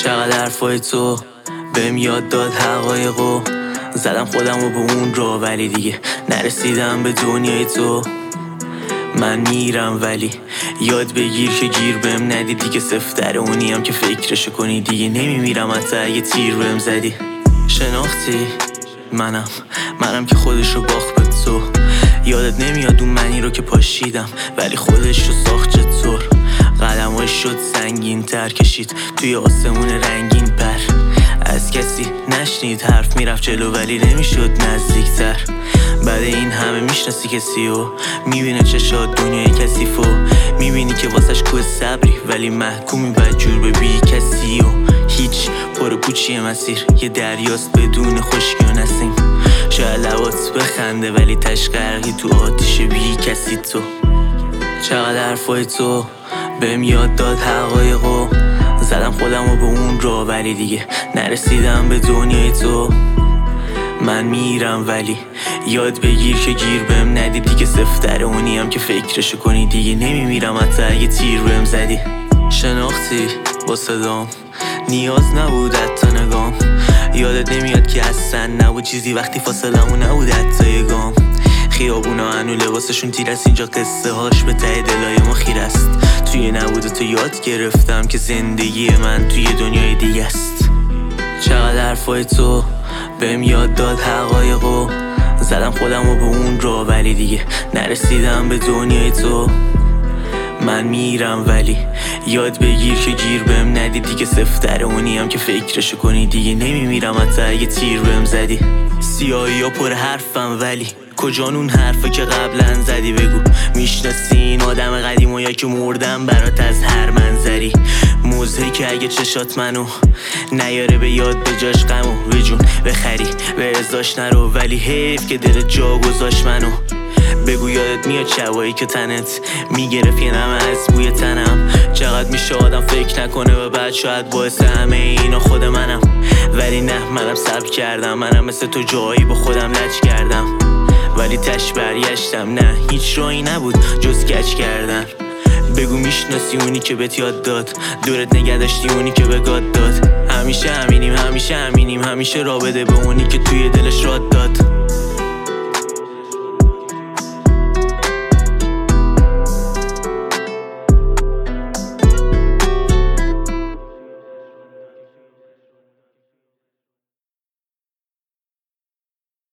چقدر حرفای تو بهم یاد داد حقایقو، زدم خودمو به اون رو ولی دیگه نرسیدم به دنیای تو. من میرم ولی یاد بگیر که گیر بهم ندی دیگه، سفتر اونیم که فکرشو کنی دیگه نمیمیرم حتی اگه تیر بهم زدی. شناختی منم که خودشو باخت به تو، یادت نمیاد اون منی رو که پاشیدم ولی خودشو ساخت چطور. قدماش شد سنگین تر، کشید توی آسمون رنگین پر، از کسی نشنید حرف میرفت جلو ولی نمیشد نزدیکتر. بعد این همه میشناسی کسی و میبینه چشات دنیای کثیف و میبینی که واسش کوه صبری ولی محکومی بدجور به بی کسی و هیچ پر پوچی مسیر یه دریاست بدون خشکی و نسیم. شاید لبات بخنده ولی تشقرقی تو آتیش بی کسی تو. چقدر حرفای تو بهم یاد داد حقایقو، زدم خودمو به اون رو ولی دیگه نرسیدم به دنیای تو. من میرم ولی یاد بگیر که گیر بهم ندی دیگه، سفتر اونیم که فکرشو کنی دیگه نمیمیرم حتی اگه تیر بهم زدی. شناختی با صدام نیاز نبود حتی نگام، یادت نمیاد که اصلا نبود چیزی وقتی فاصلمون نبود حتی یه گام. خیابونا هنو لباسشون تیر است، اینجا قصه هاش به ته دلای ما خیر است. توی نبود تو یاد گرفتم که زندگی من توی دنیای دیگه است. چقدر حرفای تو بهم یاد داد حقایقو، زدم خودمو به اون رو ولی دیگه نرسیدم به دنیای تو. من میرم ولی یاد بگیر که گیر بهم ندی دیگه، سفتر اونیم که فکرشو کنی دیگه نمیمیرم حتی اگه تیر بهم زدی. سیاهی ها پر حرفم ولی کجان اون حرفا که قبلا زدی؟ بگو میشناسی این آدم قدیم و یا که مردم برات از هر منظری؟ موزه که اگه چشات منو نیاره به یاد به جاش غمو به جون بخری به ازاش نرو، ولی حیف که دل جا گذاشت منو. بگو یادت میاد شبایی که تنت میگرفت یه نمه از بوی تنم؟ چقدر میشه آدم فکر نکنه و بعد شاید باعث همه اینا خود منم، ولی نه منم صبر کردم، منم مثل تو جایی با خودم لج کردم ولی تش برگشتم. نه هیچ راهی نبود جز کج کردن. بگو میشناسی اونی که بهت یاد داد، دورت نگه داشتی اونی که به گاد داد. همیشه همینیم همیشه راه بده به اونی که توی دلش راد داد.